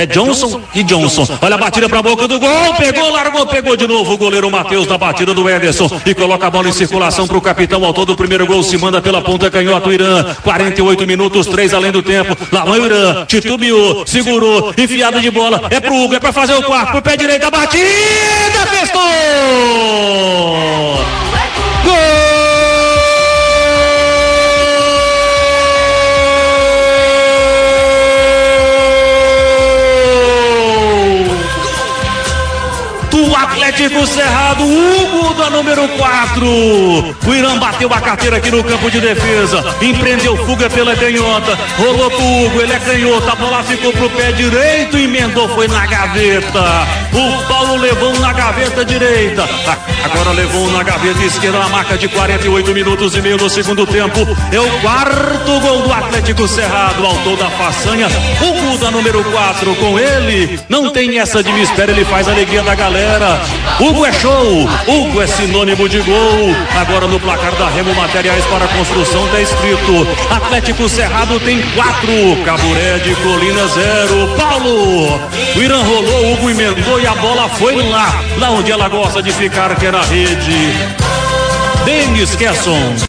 É Johnson e Johnson. Olha a batida pra boca do gol. Pegou, largou, pegou de novo o goleiro Matheus da batida do Ederson. E coloca a bola em circulação pro capitão. Ao todo, o primeiro gol se manda pela ponta canhota o Irã. 48 minutos, 3 além do tempo. Lá vai o Irã. Titubeou, segurou, enfiada de bola. É pro Hugo, é pra fazer o quarto. Pro pé direito, a batida. Pescou! Gol! Atlético Cerrado, Hugo da número 4. O Irã bateu a carteira aqui no campo de defesa, empreendeu fuga pela canhota, rolou pro Hugo, ele é canhoto, a bola ficou pro pé direito, emendou, foi na gaveta. O Paulo levou na gaveta direita, agora levou na gaveta esquerda, na marca de 48 minutos e meio do segundo tempo. É o quarto gol do Atlético Cerrado, autor da façanha, Hugo da número 4. Com ele, não tem essa de me espera, ele faz a alegria da galera. Hugo é show, Hugo é sinônimo de gol. Agora no placar da Remo Materiais para Construção está escrito: Atlético Cerrado tem 4, Caburé de Colina 0. Paulo, o Irã rolou, Hugo emendou e a bola foi lá onde ela gosta de ficar, que é na rede. Denis Kesson.